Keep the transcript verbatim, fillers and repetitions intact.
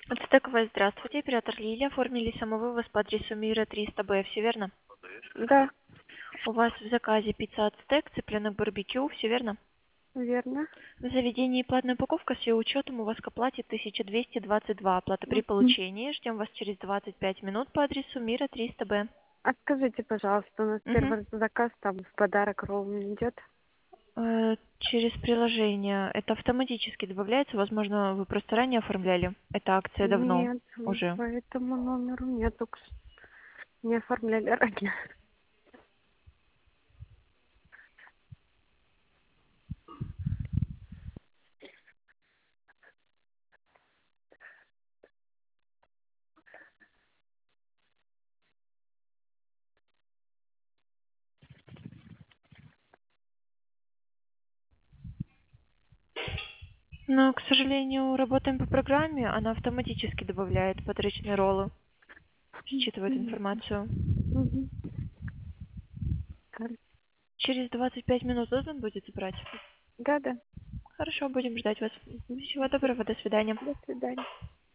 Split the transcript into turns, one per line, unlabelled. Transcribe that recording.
Ацтековая, здравствуйте. Оператор Лилия. Оформили самовывоз по адресу Мира триста Б. Все верно?
Да,
У вас в заказе пицца Ацтек, цыпленок барбекю. Все верно?
верно.
В заведении платная упаковка с ее учетом у вас к оплате тысяча двести двадцать два. Оплата при
Мгм.
получении. Ждем вас через двадцать пять минут по адресу Мира триста Б.
А скажите, пожалуйста, у нас
Мгм.
первый заказ там в подарок роум идет?
Э, Через приложение. Это автоматически добавляется. Возможно, вы просто ранее оформляли. Эта акция давно
Нет, м,
уже.
по этому номеру нету. к с- Не оформляли ранее.
Но, к сожалению, работаем по программе. Она автоматически добавляет подручные роллы. Считывает
Мгм.
информацию.
Мгм. Кар-
Через двадцать пять минут должен будет забрать.
Да, да.
Хорошо, будем ждать вас.
Мгм.
Всего
Спасибо.
доброго, до свидания.
До свидания.